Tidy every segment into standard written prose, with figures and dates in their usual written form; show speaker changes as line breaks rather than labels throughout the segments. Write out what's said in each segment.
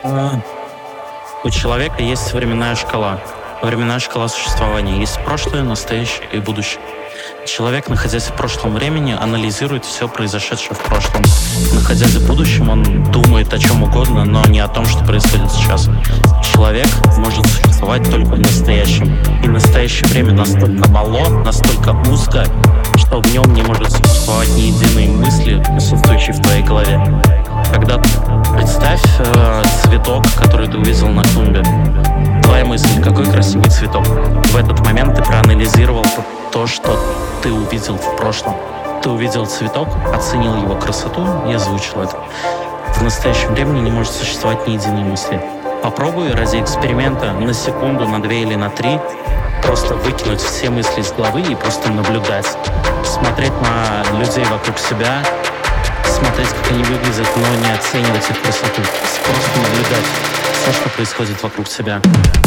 А, У человека есть временная шкала существования. Есть прошлое, настоящее и будущее. Человек, находясь в прошлом времени, анализирует все произошедшее в прошлом. Находясь в будущем, он думает о чем угодно, но не о том, что происходит сейчас. Человек может существовать только в настоящем. И настоящее время настолько мало, настолько узко, что в нем не может существовать ни единой мысли, присутствующей в твоей голове. Когда представь цветок, который ты увидел на клумбе. Твоя мысль, какой красивый цветок. В этот момент ты проанализировал то, что ты увидел в прошлом. Ты увидел цветок, оценил его красоту и озвучил это. В настоящем времени не может существовать ни единой мысли. Попробуй ради эксперимента на секунду, на 2 или на 3 просто выкинуть все мысли из головы и просто наблюдать. Смотреть на людей вокруг себя, смотреть, как они выглядят, но не оценивать их красоту. Просто наблюдать все, что происходит вокруг себя.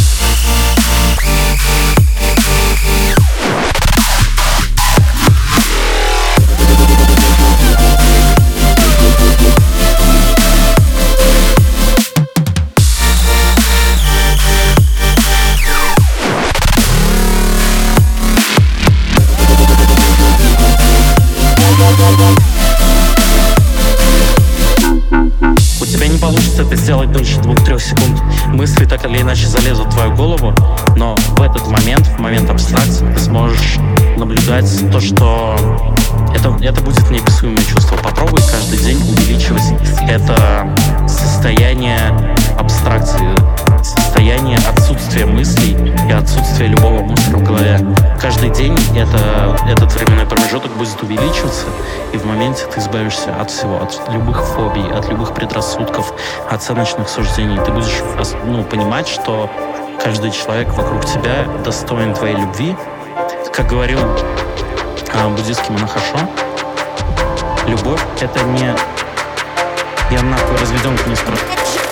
У тебя не получится это сделать дольше 2-3 секунд. Мысли так или иначе залезут в твою голову, но в этот момент, в момент абстракции, ты сможешь наблюдать то, что это будет неописуемое чувство. Попробуй каждый день увеличивать это состояние абстракции, состояние отсутствия мыслей и отсутствия любого мусора в голове. Каждый день этот временной промежуток будет увеличиваться, и в моменте ты избавишься от всего, от любых фобий, от любых предрассудков, оценочных суждений. Ты будешь понимать, что каждый человек вокруг тебя достоин твоей любви. Как говорил буддийский монах Ашо, любовь — это не... Я нахуй разведенку не спрашиваю.